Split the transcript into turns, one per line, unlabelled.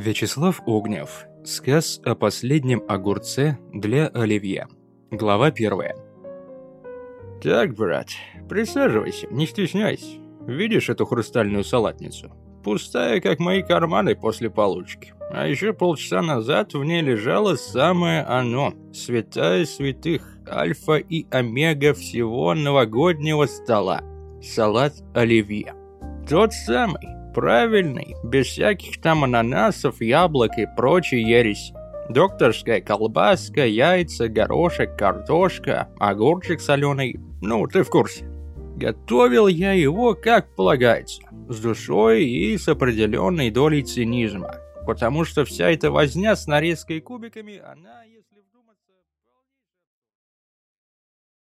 Вячеслав Огнев. Сказ о последнем огурце для оливье. Глава 1. «Так, брат, присаживайся, не стесняйся. Видишь эту хрустальную салатницу? Пустая, как мои карманы после получки. А еще полчаса назад в ней лежало самое оно, святая святых, альфа и омега всего новогоднего стола. Салат оливье. Тот самый, правильный, без всяких там ананасов, яблок и прочей ереси. Докторская колбаска, яйца, горошек, картошка, огурчик соленый. Ну, ты в курсе. Готовил я его, как полагается, с душой и с определенной долей цинизма. Потому что вся эта возня с нарезкой кубиками, она, если вдуматься...